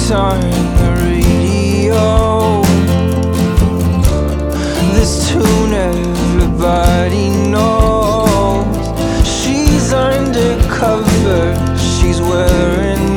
on the radio. This tune everybody knows. She's undercover, she's wearing